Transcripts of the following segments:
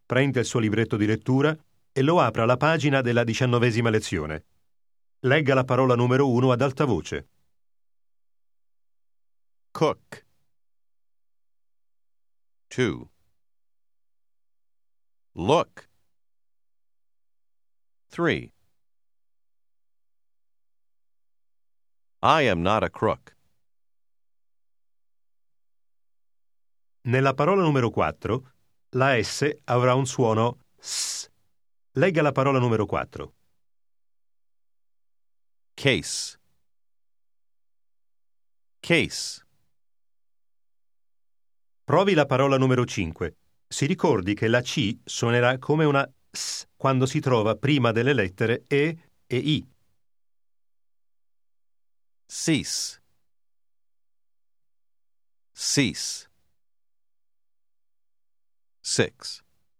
prenda il suo libretto di lettura e lo apra alla pagina della 19ª lezione. Legga la parola numero 1 ad alta voce. Cook. 2. Look. 3. I am not a crook. Nella parola numero 4, la S avrà un suono S. Legga la parola numero 4. Case. Case. Provi la parola numero 5. Si ricordi che la C suonerà come una S quando si trova prima delle lettere E e I. Cease. Cease. 6.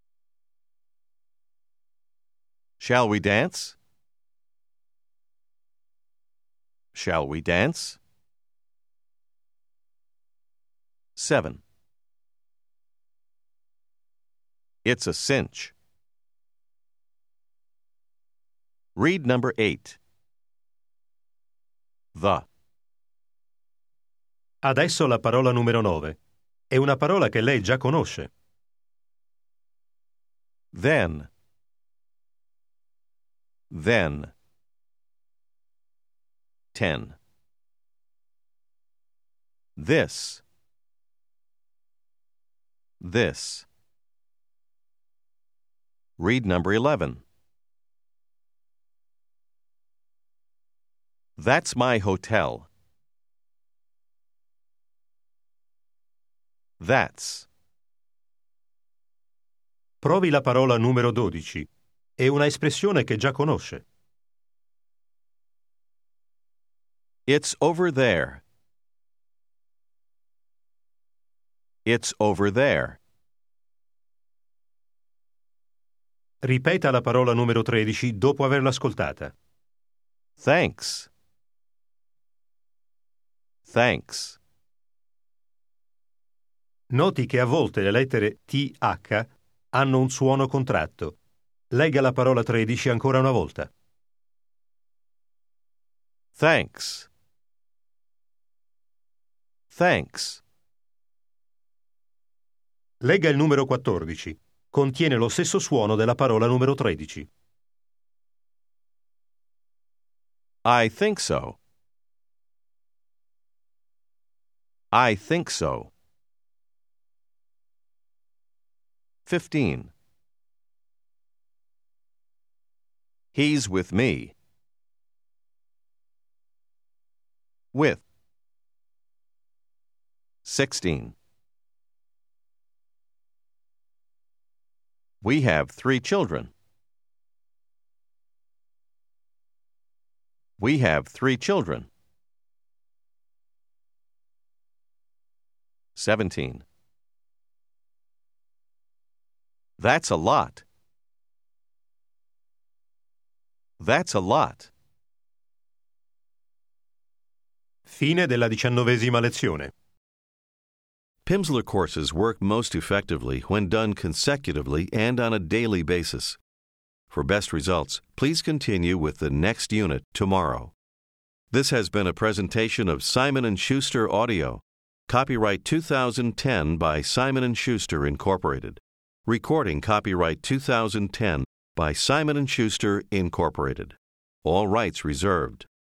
Shall we dance? Shall we dance? 7. It's a cinch. Read number 8. The. Adesso la parola numero 9. È una parola che lei già conosce. Then. Then. 10. This. This. Read number 11. That's my hotel. That's. Provi la parola numero 12. È una espressione che già conosce. It's over there. It's over there. Ripeta la parola numero 13 dopo averla ascoltata. Thanks. Thanks. Noti che a volte le lettere TH hanno un suono contratto. Legga la parola 13 ancora una volta. Thanks. Thanks. Legga il numero 14. Contiene lo stesso suono della parola numero 13. I think so. I think so. 15. He's with me. With. 16. We have 3 children. We have 3 children. 17. That's a lot. That's a lot. Fine della 19ª lezione. Pimsleur courses work most effectively when done consecutively and on a daily basis. For best results, please continue with the next unit tomorrow. This has been a presentation of Simon & Schuster Audio. Copyright 2010 by Simon & Schuster, Incorporated. Recording copyright 2010 by Simon & Schuster, Incorporated. All rights reserved.